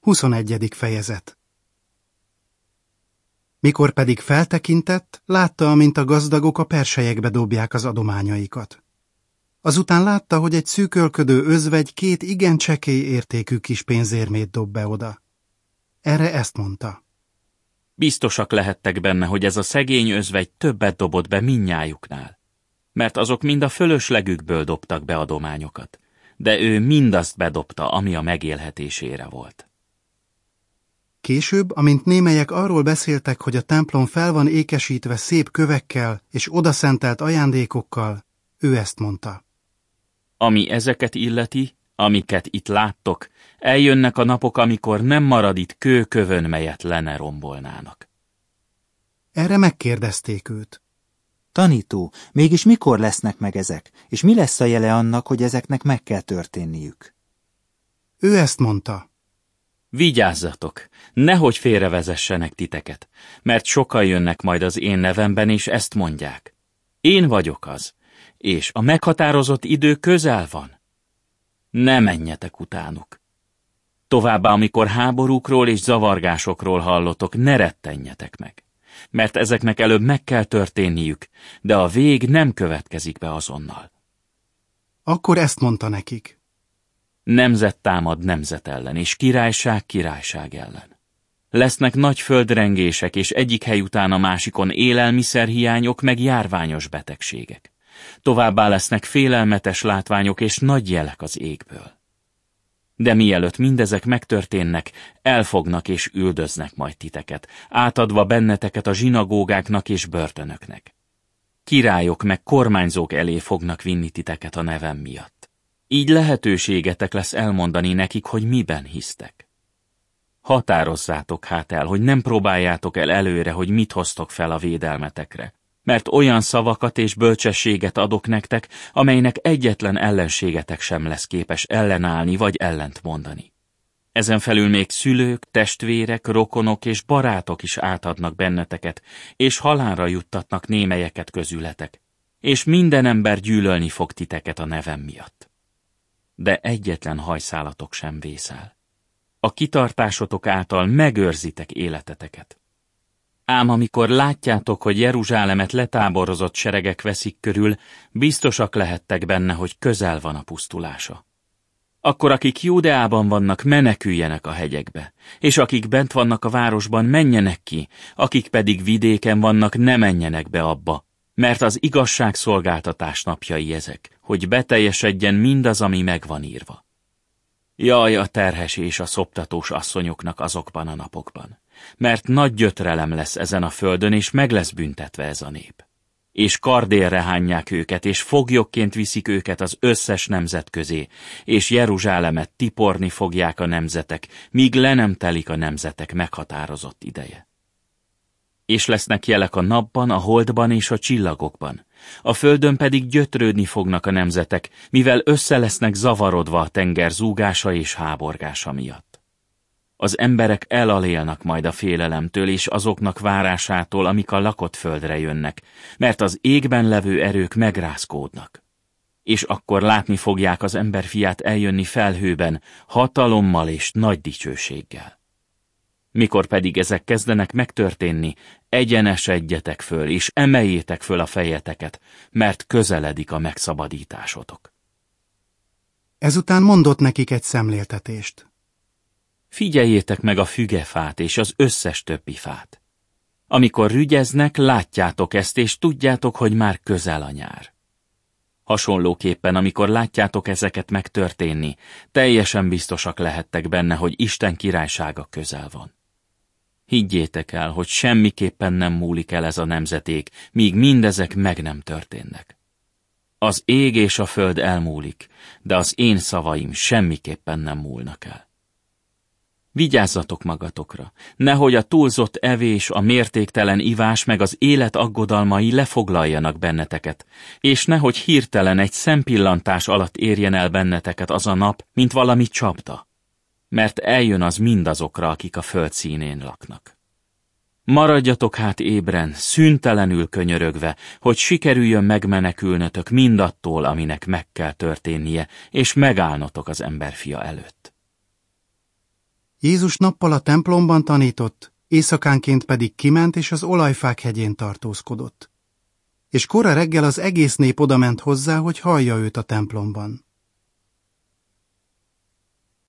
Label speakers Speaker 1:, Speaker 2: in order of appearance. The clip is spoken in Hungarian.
Speaker 1: 21. fejezet. Mikor pedig feltekintett, látta, amint a gazdagok a perselyekbe dobják az adományaikat. Azután látta, hogy egy szűkölködő özvegy 2 igen csekély értékű kis pénzérmét dob be oda. Erre ezt mondta.
Speaker 2: Biztosak lehettek benne, hogy ez a szegény özvegy többet dobott be mindnyájuknál, mert azok mind a fölöslegükből dobtak be adományokat, de ő mindazt bedobta, ami a megélhetésére volt.
Speaker 1: Később, amint némelyek arról beszéltek, hogy a templom fel van ékesítve szép kövekkel és odaszentelt ajándékokkal, ő ezt mondta.
Speaker 2: Ami ezeket illeti, amiket itt láttok, eljönnek a napok, amikor nem marad itt kőkövön, melyet le ne rombolnának.
Speaker 1: Erre megkérdezték őt.
Speaker 3: Tanító, mégis mikor lesznek meg ezek, és mi lesz a jele annak, hogy ezeknek meg kell történniük?
Speaker 1: Ő ezt mondta.
Speaker 2: Vigyázzatok, nehogy félrevezessenek titeket, mert sokan jönnek majd az én nevemben, és ezt mondják. Én vagyok az, és a meghatározott idő közel van. Ne menjetek utánuk. Továbbá, amikor háborúkról és zavargásokról hallotok, ne rettenjetek meg, mert ezeknek előbb meg kell történniük, de a vég nem következik be azonnal.
Speaker 1: Akkor ezt mondta nekik.
Speaker 2: Nemzet támad nemzet ellen, és királyság királyság ellen. Lesznek nagy földrengések, és egyik hely után a másikon élelmiszerhiányok, meg járványos betegségek. Továbbá lesznek félelmetes látványok és nagy jelek az égből. De mielőtt mindezek megtörténnek, elfognak és üldöznek majd titeket, átadva benneteket a zsinagógáknak és börtönöknek. Királyok meg kormányzók elé fognak vinni titeket a nevem miatt. Így lehetőségetek lesz elmondani nekik, hogy miben hisztek. Határozzátok hát el, hogy nem próbáljátok el előre, hogy mit hoztok fel a védelmetekre, mert olyan szavakat és bölcsességet adok nektek, amelynek egyetlen ellenségetek sem lesz képes ellenállni vagy ellent mondani. Ezen felül még szülők, testvérek, rokonok és barátok is átadnak benneteket, és halálra juttatnak némelyeket közületek, és minden ember gyűlölni fog titeket a nevem miatt. De egyetlen hajszálatok sem vészel. A kitartásotok által megőrzitek életeteket. Ám amikor látjátok, hogy Jeruzsálemet letáborozott seregek veszik körül, biztosak lehettek benne, hogy közel van a pusztulása. Akkor akik Júdeában vannak, meneküljenek a hegyekbe, és akik bent vannak a városban, menjenek ki, akik pedig vidéken vannak, ne menjenek be abba, mert az igazságszolgáltatás napjai ezek, hogy beteljesedjen mindaz, ami meg van írva. Jaj, a terhes és a szoptatós asszonyoknak azokban a napokban, mert nagy gyötrelem lesz ezen a földön, és meg lesz büntetve ez a nép. És kardélre hányják őket, és foglyokként viszik őket az összes nemzet közé, és Jeruzsálemet tiporni fogják a nemzetek, míg le nem telik a nemzetek meghatározott ideje. És lesznek jelek a napban, a holdban és a csillagokban. A földön pedig gyötrődni fognak a nemzetek, mivel össze lesznek zavarodva a tenger zúgása és háborgása miatt. Az emberek elalélnak majd a félelemtől és azoknak várásától, amik a lakott földre jönnek, mert az égben levő erők megrázkódnak. És akkor látni fogják az emberfiát eljönni felhőben, hatalommal és nagy dicsőséggel. Mikor pedig ezek kezdenek megtörténni, egyenesedjetek föl, és emeljétek föl a fejeteket, mert közeledik a megszabadításotok.
Speaker 1: Ezután mondott nekik egy szemléltetést.
Speaker 2: Figyeljétek meg a fügefát és az összes többi fát. Amikor rügyeznek, látjátok ezt, és tudjátok, hogy már közel a nyár. Hasonlóképpen, amikor látjátok ezeket megtörténni, teljesen biztosak lehettek benne, hogy Isten királysága közel van. Higgyétek el, hogy semmiképpen nem múlik el ez a nemzeték, míg mindezek meg nem történnek. Az ég és a föld elmúlik, de az én szavaim semmiképpen nem múlnak el. Vigyázzatok magatokra, nehogy a túlzott evés, a mértéktelen ivás meg az élet aggodalmai lefoglaljanak benneteket, és nehogy hirtelen egy szempillantás alatt érjen el benneteket az a nap, mint valami csapda, mert eljön az mindazokra, akik a föld színén laknak. Maradjatok hát ébren, szüntelenül könyörögve, hogy sikerüljön megmenekülnötök mindattól, aminek meg kell történnie, és megállnotok az emberfia előtt.
Speaker 1: Jézus nappal a templomban tanított, éjszakánként pedig kiment és az Olajfák hegyén tartózkodott. És kora reggel az egész nép odament hozzá, hogy hallja őt a templomban.